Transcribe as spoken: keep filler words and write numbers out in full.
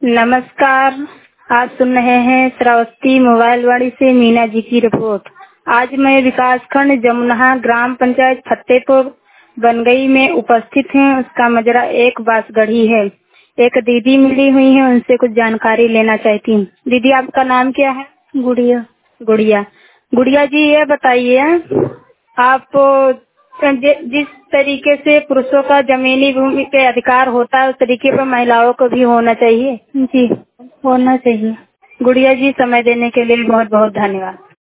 नमस्कार। आप सुन रहे हैं श्रावस्ती मोबाइल वाणी से मीना जी की रिपोर्ट। आज मैं विकासखंड जमुना ग्राम पंचायत फतेहपुर बनगई में उपस्थित हूँ। उसका मजरा एक बांसगढ़ी है। एक दीदी मिली हुई है, उनसे कुछ जानकारी लेना चाहती हूँ। दीदी, आपका नाम क्या है? गुड़िया। गुड़िया। गुड़िया जी, ये बताइए, आप जि- जिस तरीके से पुरुषों का जमीनी भूमि पे अधिकार होता है, उस तरीके पर महिलाओं को भी होना चाहिए। जी, होना चाहिए। गुड़िया जी, समय देने के लिए बहुत बहुत धन्यवाद।